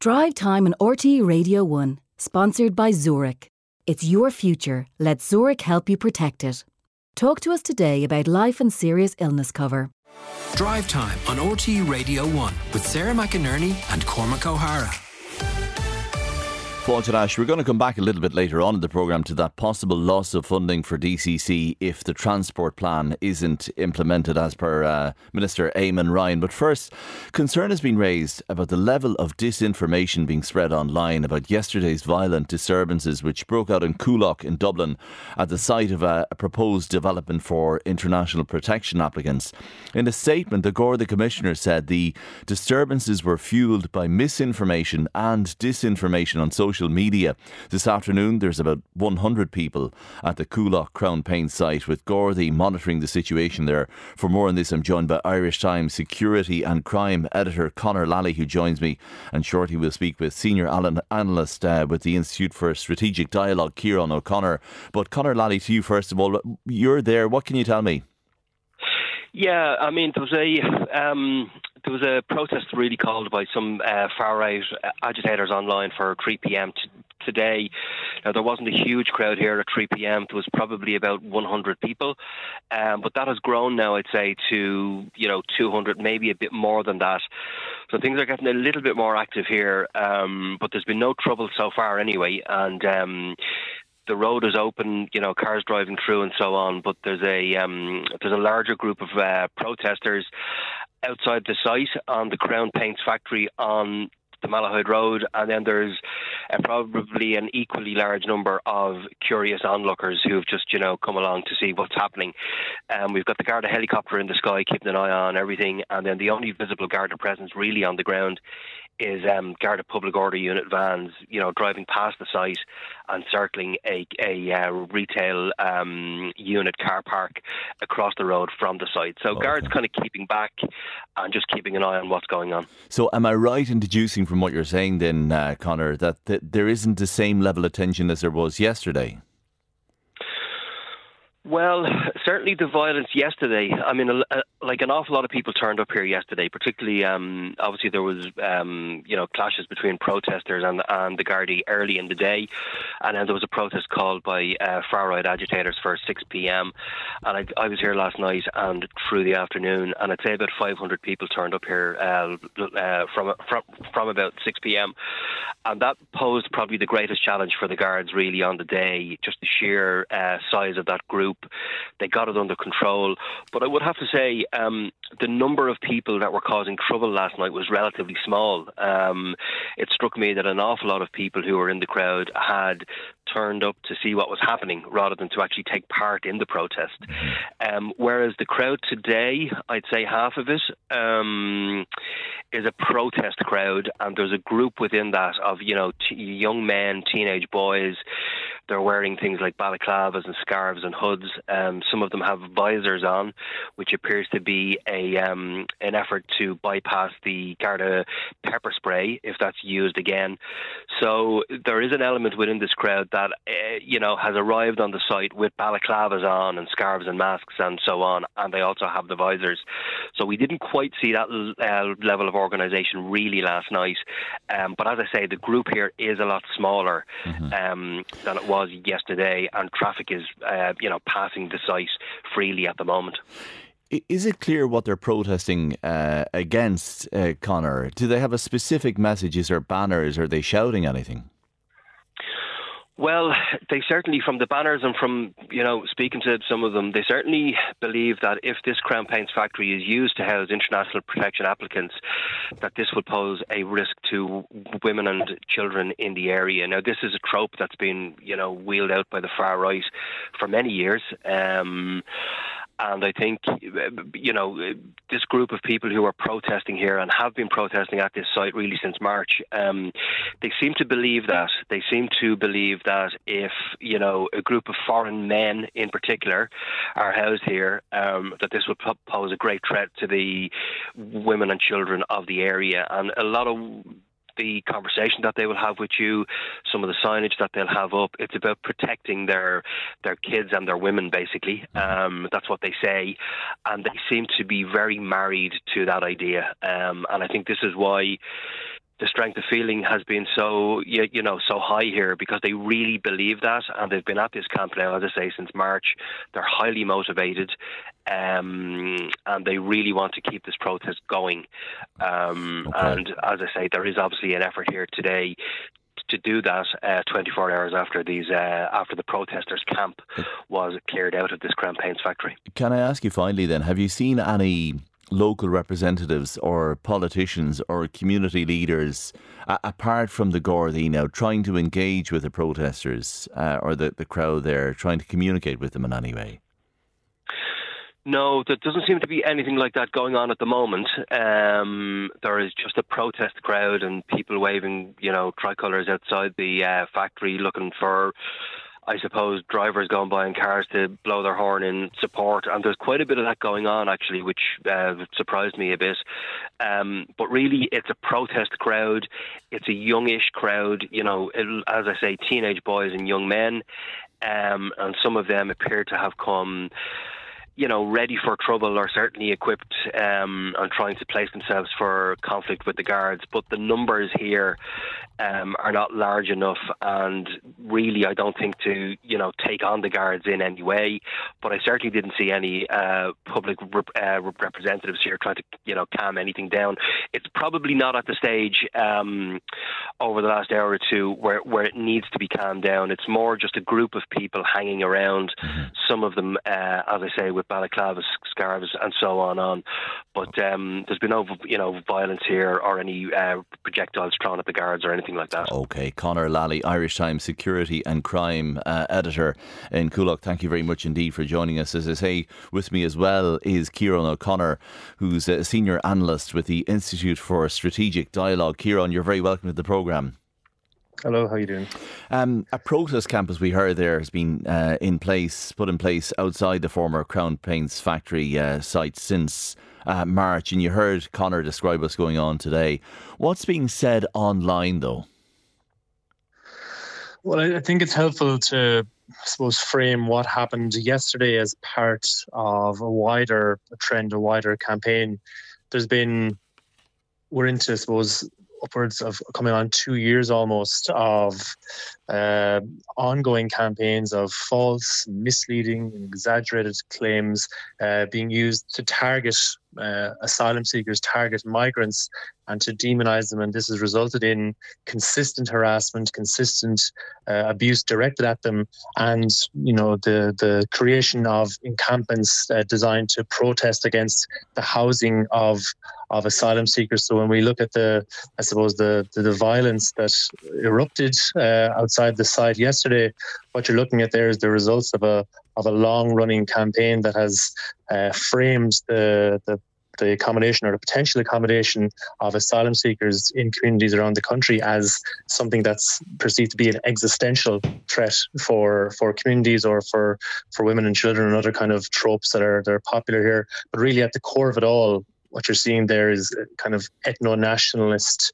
Drive Time on RTE Radio 1, sponsored by Zurich. It's your future. Let Zurich help you protect it. Talk to us today about life and serious illness cover. Drive Time on RTE Radio 1 with Sarah McInerney and Cormac O'Hara. Fáilte Ash, we're going to come back a little bit later on in the programme to that possible loss of funding for DCC if the transport plan isn't implemented as per Minister Eamon Ryan. But first, concern has been raised about the level of disinformation being spread online about yesterday's violent disturbances which broke out in Coolock in Dublin at the site of a proposed development for international protection applicants. In a statement, the Garda Commissioner said the disturbances were fuelled by misinformation and disinformation on social media. This afternoon there's about 100 people at the Coolock Crown Paint site, with Gardaí monitoring the situation there. For more on this, I'm joined by Irish Times security and crime editor Conor Lally, who joins me, and shortly we'll speak with senior analyst with the Institute for Strategic Dialogue, Ciarán O'Connor. But Conor Lally, to you first of all, you're there, what can you tell me? Yeah, I mean, there was a protest really called by some far-right agitators online for 3 p.m. today. Now, there wasn't a huge crowd here at 3 p.m. There was probably about 100 people, but that has grown now, I'd say, to 200, maybe a bit more than that. So things are getting a little bit more active here, but there's been no trouble so far anyway, and the road is open, cars driving through and so on, but there's a larger group of protesters outside the site on the Crown Paints factory on the Malahide Road, and then there's probably an equally large number of curious onlookers who've just, come along to see what's happening. We've got the Garda helicopter in the sky keeping an eye on everything, and then the only visible Garda presence really on the ground is Garda Public Order Unit vans, driving past the site and circling a retail unit car park across the road from the site. So Guards kind of keeping back and just keeping an eye on what's going on. So am I right in deducing from what you're saying then, Conor, that there isn't the same level of tension as there was yesterday? Well, certainly the violence yesterday. I mean, an awful lot of people turned up here yesterday, particularly, obviously there was, clashes between protesters and the Gardaí early in the day. And then there was a protest called by far-right agitators for 6 p.m. And I was here last night and through the afternoon, and I'd say about 500 people turned up here from about 6 p.m. And that posed probably the greatest challenge for the Guards really on the day, just the sheer size of that group. They got it under control. But I would have to say the number of people that were causing trouble last night was relatively small. It struck me that an awful lot of people who were in the crowd had turned up to see what was happening rather than to actually take part in the protest. Whereas the crowd today, I'd say half of it is a protest crowd, and there's a group within that of, young men, teenage boys. They're wearing things like balaclavas and scarves and hoods. Some of them have visors on, which appears to be an effort to bypass the Garda pepper spray, if that's used again. So there is an element within this crowd that, has arrived on the site with balaclavas on and scarves and masks and so on, and they also have the visors. So we didn't quite see that level of organisation really last night. But as I say, the group here is a lot smaller than it was yesterday, and traffic is, passing the site freely at the moment. Is it clear what they're protesting against, Conor? Do they have a specific message? Is there banners? Are they shouting anything? Well, they certainly, from the banners and from, speaking to some of them, they certainly believe that if this Crown Paints factory is used to house international protection applicants, that this would pose a risk to women and children in the area. Now, this is a trope that's been, wheeled out by the far right for many years. And I think, this group of people who are protesting here and have been protesting at this site really since March, they seem to believe that. They seem to believe that if, a group of foreign men in particular are housed here, that this would pose a great threat to the women and children of the area. And a lot of the conversation that they will have with you, some of the signage that they'll have up, it's about protecting their kids and their women, basically. That's what they say. And they seem to be very married to that idea. And I think this is why the strength of feeling has been so high here, because they really believe that, and they've been at this camp now, as I say, since March. They're highly motivated, and they really want to keep this protest going. And as I say, there is obviously an effort here today to do that 24 hours after the protesters' camp was cleared out of this Crown Paints factory. Can I ask you finally then, have you seen any local representatives or politicians or community leaders, apart from the Gardaí now, trying to engage with the protesters or the crowd there, trying to communicate with them in any way? No, there doesn't seem to be anything like that going on at the moment. There is just a protest crowd and people waving, tricolours outside the factory, looking for, I suppose, drivers going by in cars to blow their horn in support. And there's quite a bit of that going on, actually, which surprised me a bit. But really, it's a protest crowd. It's a youngish crowd, as I say, teenage boys and young men. And some of them appear to have come, ready for trouble, or certainly equipped and trying to place themselves for conflict with the guards. But the numbers here are not large enough, and really I don't think to, take on the guards in any way. But I certainly didn't see any public representatives here trying to, calm anything down. It's probably not at the stage over the last hour or two where it needs to be calmed down. It's more just a group of people hanging around, some of them, as I say, with balaclavas, scarves and so on. But there's been no, violence here or any projectiles thrown at the guards or anything like that. OK. Conor Lally, Irish Times security and crime editor in Coolock, thank you very much indeed for joining us. As I say, with me as well is Ciarán O'Connor, who's a senior analyst with the Institute for Strategic Dialogue. Ciarán, you're very welcome to the programme. Hello, how are you doing? A protest camp, as we heard there, has been put in place outside the former Crown Paints factory site since March, and you heard Conor describe what's going on today. What's being said online, though? Well, I think it's helpful to, frame what happened yesterday as part of a wider trend, a wider campaign. We're into, upwards of coming on 2 years almost of ongoing campaigns of false, misleading, and exaggerated claims being used to target asylum seekers, target migrants, and to demonise them. And this has resulted in consistent harassment, consistent abuse directed at them, and the creation of encampments designed to protest against the housing of asylum seekers. So when we look at the violence that erupted outside the site yesterday, what you're looking at there is the results of a long-running campaign that has framed the accommodation or the potential accommodation of asylum seekers in communities around the country as something that's perceived to be an existential threat for communities or for women and children, and other kind of tropes that are popular here. But really at the core of it all, what you're seeing there is a kind of ethno-nationalist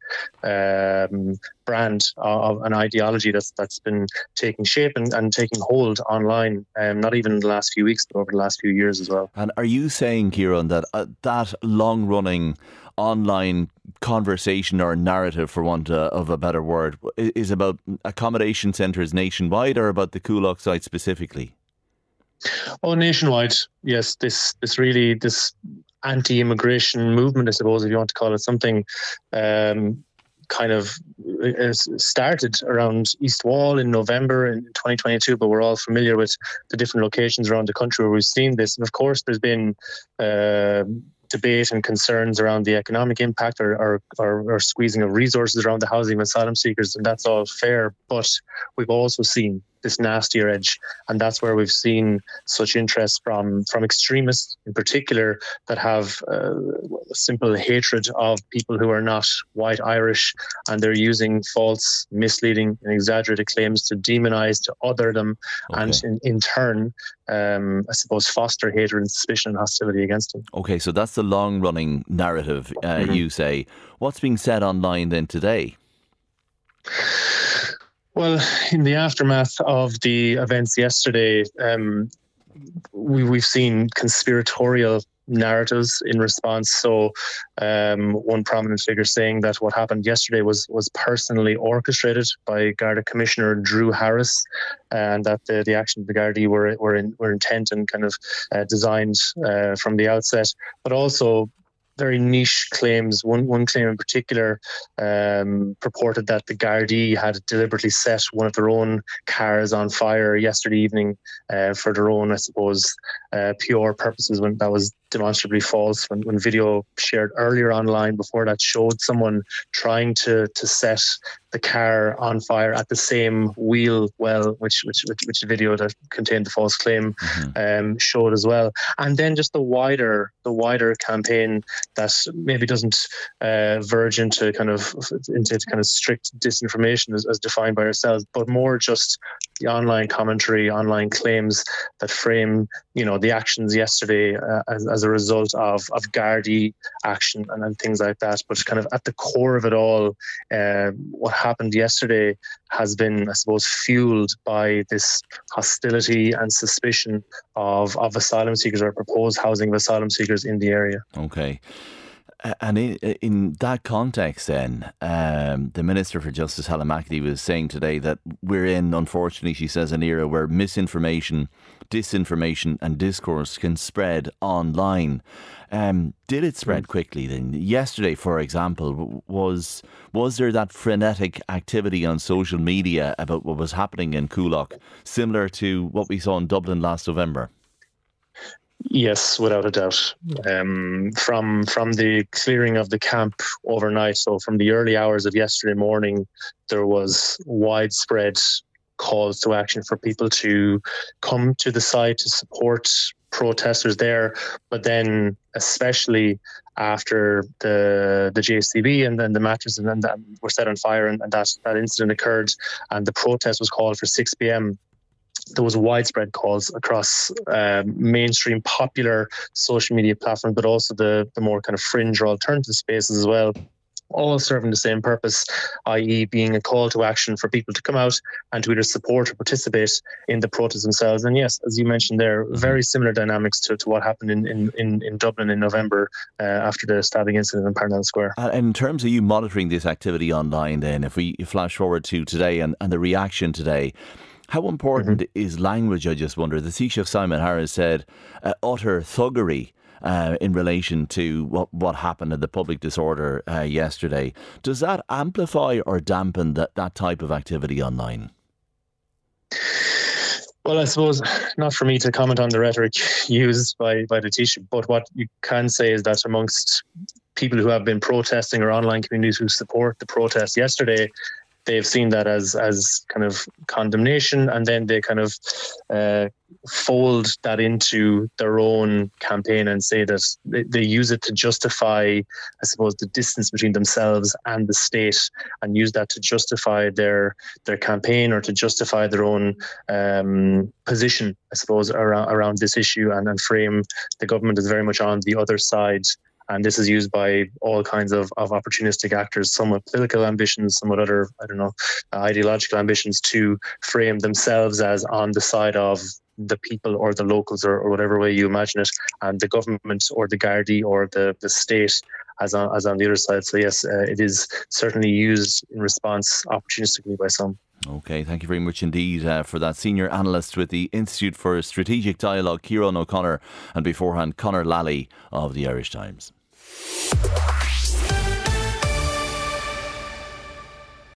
brand of an ideology that's been taking shape and taking hold online, not even in the last few weeks, but over the last few years as well. And are you saying, Ciarán, that that long-running online conversation or narrative, for want of a better word, is about accommodation centres nationwide, or about the Coolock site specifically? Oh, nationwide, yes. This anti-immigration movement, I suppose, if you want to call it something, kind of started around East Wall in November in 2022, but we're all familiar with the different locations around the country where we've seen this. And of course, there's been debate and concerns around the economic impact or squeezing of resources around the housing of asylum seekers, and that's all fair. But we've also seen this nastier edge, and that's where we've seen such interest from extremists in particular that have a simple hatred of people who are not white Irish, and they're using false, misleading and exaggerated claims to demonise, to other them, and in turn foster hatred and suspicion and hostility against them. Okay, so that's the long-running narrative, you say. What's being said online then today? Well, in the aftermath of the events yesterday, we've seen conspiratorial narratives in response. So one prominent figure saying that what happened yesterday was personally orchestrated by Garda Commissioner Drew Harris, and that the actions of the Gardaí were intent and kind of designed from the outset, but also very niche claims. One claim in particular purported that the Gardaí had deliberately set one of their own cars on fire yesterday evening for their own, I suppose, PR purposes, when that was demonstrably false. When video shared earlier online before that showed someone trying to set the car on fire at the same wheel well, which the video that contained the false claim showed as well. And then just the wider campaign that maybe doesn't verge into kind of strict disinformation as defined by ourselves, but more just the online commentary, online claims that frame, the actions yesterday as a result of Gardaí action and things like that. But kind of at the core of it all, what happened yesterday has been, I suppose, fueled by this hostility and suspicion of asylum seekers, or proposed housing of asylum seekers in the area. Okay. And in that context then, the Minister for Justice, Helen McEntee, was saying today that we're in, unfortunately, she says, an era where misinformation, disinformation and discourse can spread online. Did it spread quickly then? Yesterday, for example, was there that frenetic activity on social media about what was happening in Coolock, similar to what we saw in Dublin last November? Yes, without a doubt. From the clearing of the camp overnight, so from the early hours of yesterday morning, there was widespread calls to action for people to come to the site to support protesters there. But then, especially after the JCB and then the mattresses and that were set on fire, and that incident occurred, and the protest was called for 6 p.m. There was widespread calls across mainstream popular social media platforms, but also the more kind of fringe or alternative spaces as well, all serving the same purpose, i.e. being a call to action for people to come out and to either support or participate in the protests themselves. And yes, as you mentioned there, very similar dynamics to what happened in Dublin in November after the stabbing incident in Parnell Square. And in terms of you monitoring this activity online then, if we flash forward to today and the reaction today, how important is language, I just wonder? The Taoiseach Simon Harris said utter thuggery in relation to what happened in the public disorder yesterday. Does that amplify or dampen that type of activity online? Well, I suppose not for me to comment on the rhetoric used by the Taoiseach, but what you can say is that amongst people who have been protesting, or online communities who support the protest yesterday, they've seen that as kind of condemnation, and then they kind of fold that into their own campaign and say that they use it to justify, I suppose, the distance between themselves and the state, and use that to justify their campaign, or to justify their own position, I suppose, around this issue, and frame the government as very much on the other side. And this is used by all kinds of opportunistic actors, some with political ambitions, some with other, ideological ambitions, to frame themselves as on the side of the people or the locals, or whatever way you imagine it, and the government or the Gardaí or the state as on the other side. So yes, it is certainly used in response opportunistically by some. Okay, thank you very much indeed for that. Senior Analyst with the Institute for Strategic Dialogue, Ciarán O'Connor, and beforehand Conor Lally of the Irish Times.